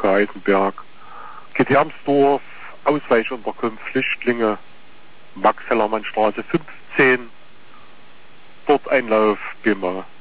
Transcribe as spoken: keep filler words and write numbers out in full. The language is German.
Eisenberg, Getermsdorf, Ausweichunterkunft Flüchtlinge, Max-Hellermann-Straße fünfzehn, dort Einlauf, Bima.